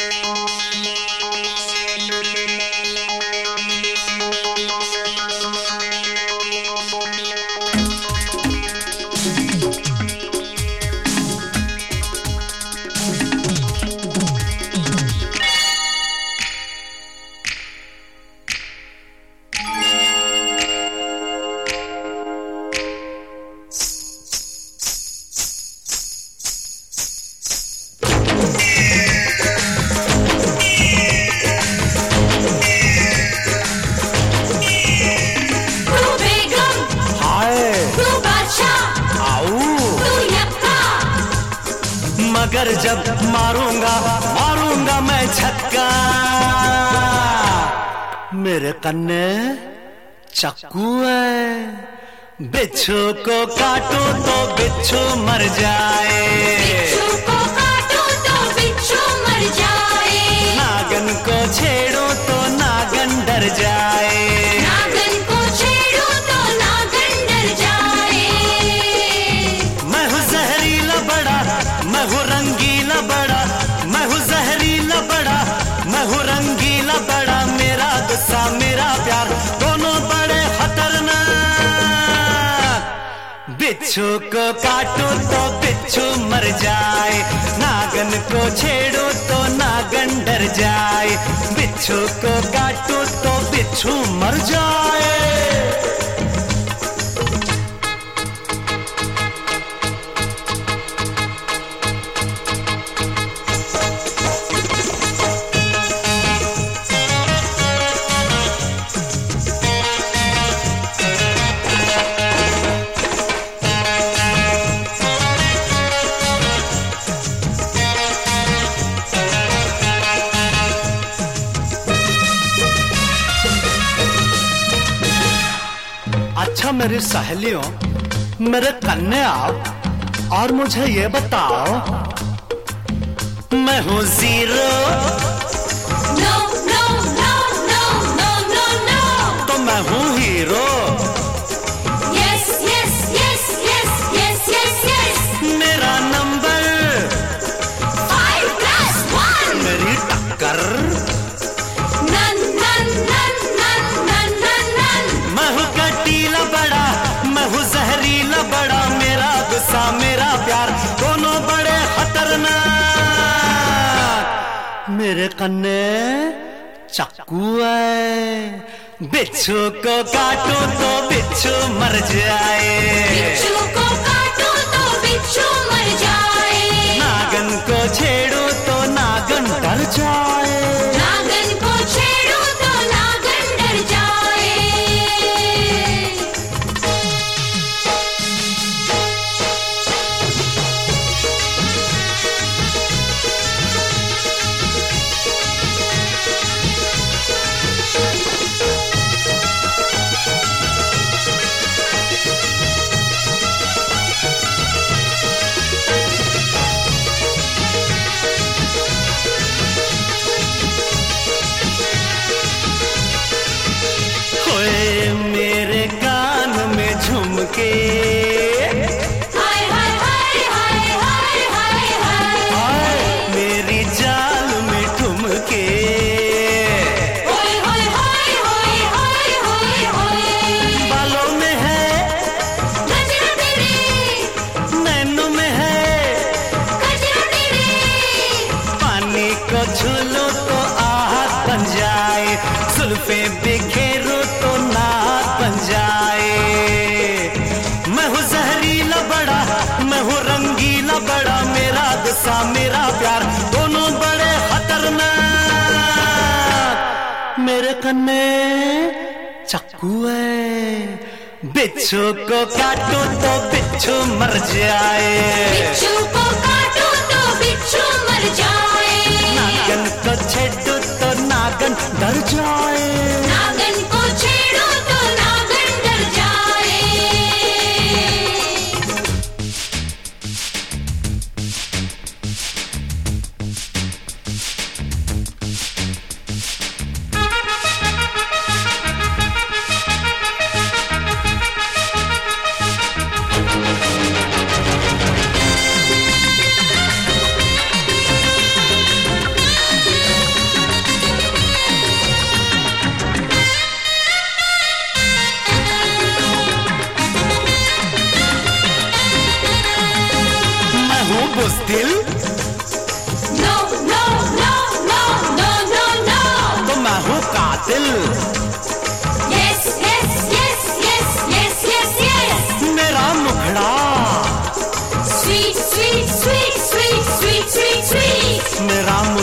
मगर जब मारूंगा मैं छक्का, मेरे कन्ने चाकू है। बिच्छू को काटो तो बिच्छू मर जाए, बिच्छू को काटो तो बिच्छू मर जाए। नागन को छेड़ो तो नागन डर जाए, नागन को छेड़ो तो नागन डर जाए। मैं हूँ जहरीला बड़ा, मैं हूँ रंगीला बड़ा, मैं हूँ जहरीला बड़ा, मैं हूँ रंगीला बड़ा। मेरा गुस्सा मेरा प्यार दोनों बड़े खतरनाक। बिच्छू को काटो तो बिच्छू मर जाए, नागन को छेड़ो तो नागन डर जाए। बिच्छू को काटो तो बिच्छू मर जाए। अच्छा मेरी सहेलियों, मेरे कन्ने आओ और मुझे ये बताओ, मैं हूँ zero no no no no no no no, तो मैं हूँ hero. Yes yes yes yes yes yes yes. मेरा नंबर 5+1, मेरी टक्कर none none none none none none none. मैं हूँ कटीला बड़ा, मैं हूँ जहरीला बड़ा। मेरा गुस्सा मेरा प्यार दोनों बड़े खतरनाक। मेरे कन्ने चाकू है, बिच्छू को काटो तो बिच्छू मर जाए, बिच्छू को काटो तो बिच्छू मर जाए। नागन को छेड़ो तो नागन डर जाए, नागन को छेड़ो तो नागन डर जाए। होए मेरे कान में झुमके, हाय हाय हाय हाय हाय हाय हाय। हाय मेरी जाल में ठुमके। होय होय होय होय होय होय होय। बालों में है गजरा तेरे, नैनों में है गजरा तेरे। पानी को छू लो तो आहट बन जाए, जुल्फे बिखेरो तो नाक बन जाए। मैं हूँ जहरीला बड़ा, मैं हूँ रंगीला बड़ा। मेरा गुस्सा मेरा प्यार दोनों बड़े खतरनाक। मेरे कन्ने चाकू है, बिच्छू को काटो तो बिच्छू मर जाए, बिच्छू को काटो तो बिच्छू मर जाए। नागन को छेड़ो तो नागन डर जाए, नागन को छेड़ो तो नागन डर जाए।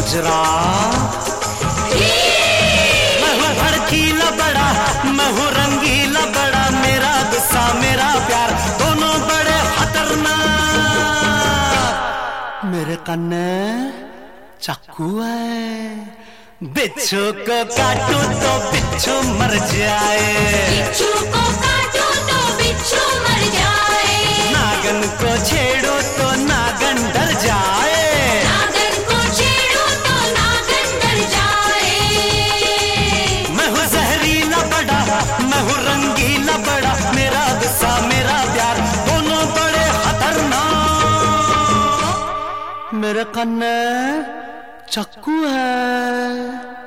मुजरा। मैं हूँ भड़कीला बड़ा, मैं हूँ रंगीला बड़ा, मेरा गुस्सा मेरा प्यार दोनों बड़े खतरनाक। मेरे कन्ने चाकू है, बिच्छू को काटू तो बिच्छू मर जाए, बिच्छू को काटो तो बिच्छू मर जाए, नागन को छेड़ो तो नागन डर जाए, नागन को छेड़ो तो नागन डर जाए। मैं हूँ जहरीला बड़ा, मैं हूँ रंगीला बड़ा, मेरा गुस्सा मेरा प्यार दोनों बड़े खतरनाक। मेरे कन्ने चाकू है।